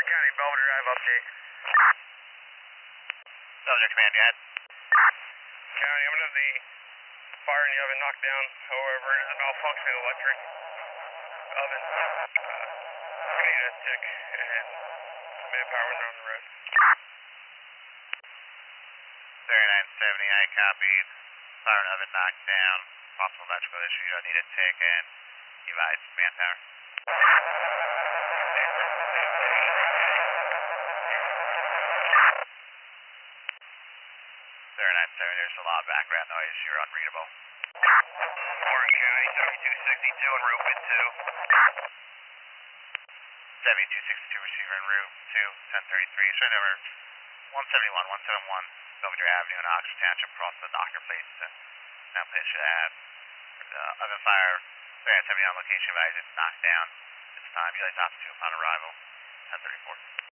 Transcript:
Warren County, Belvedere Drive update. Belvedere Command, go ahead. County, I'm gonna have the fire in the oven knocked down. However, it is a malfunctioning electric oven. We need a tick and manpower when they're on the road. 3970, I copied. Fire and oven knocked down. Possible electrical issue. I need a tick and advise manpower. 3970, there's a lot of background noise. You're unreadable. Warren County, 7262 en route with 2. 7262 receiver en route to 1033. Send over 171, 171 Belvedere Avenue in Oxford Township across the Knocker Place. That place should have oven fire. 3970 on location, advise it's knocked down. It's time. Usually tops 2 upon arrival. 1034.